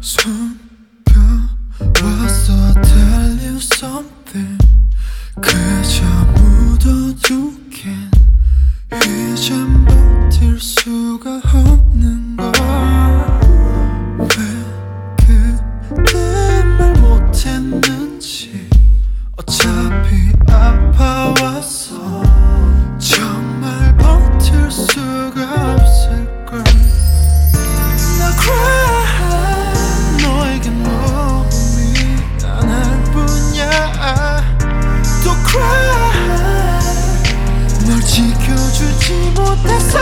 숨겨왔어 I'll tell you something 그저 묻어두긴 이젠 버틸 수가 없는 걸 왜 그때 말 못했는지 어차피 아파왔어 정말 버틸 수가 없을걸 나 cry 너에게 너무 미안할 뿐이야 또 cry 널 지켜주지 못해서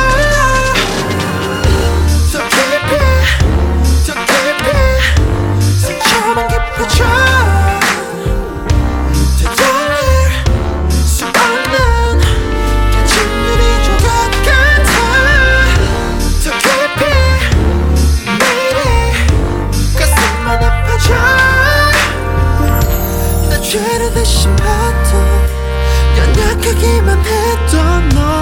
더 깊이 더 깊이 상처만 깊어져 되돌릴 수 없는 깨진 유리 조각 같아 더 깊이 매일이 가슴만 아파져 나 죄를 대신 받던 연약하기만 했던 너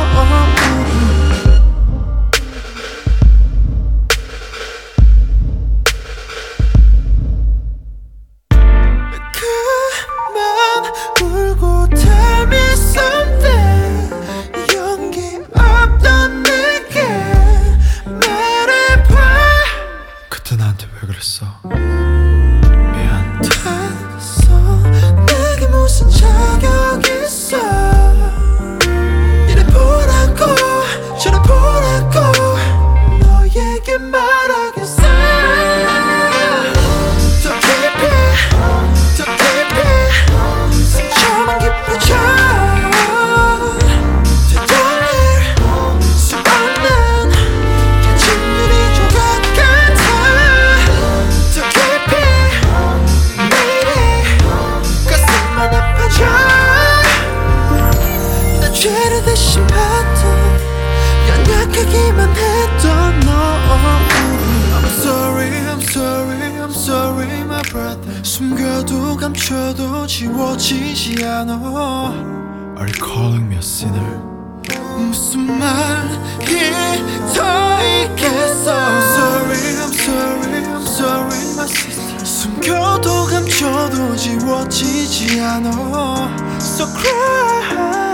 그만 울고 tell me something 용기 없던 내게 말해봐 그때 나한테 왜 그랬어 미안 됐어 내게 무슨 자격 있어 이래 보라고 저래 보라고 너에게 말하겠어 더 깊이 더 깊이 상처만 깊어져 되돌릴 수 없는 깨진 유리 조각 같아 더 깊이 매일이 가슴만 아파져 나 죄를 대신 받던 연약하기만 했던 너 I'm sorry, I'm sorry, I'm sorry my brother 숨겨도 감춰도 지워지지 않아 Are you calling me a sinner? 무슨 말이 더 있겠어 I'm sorry, I'm sorry, I'm sorry my sister 숨겨도 감춰도 지워지지 않아 So cry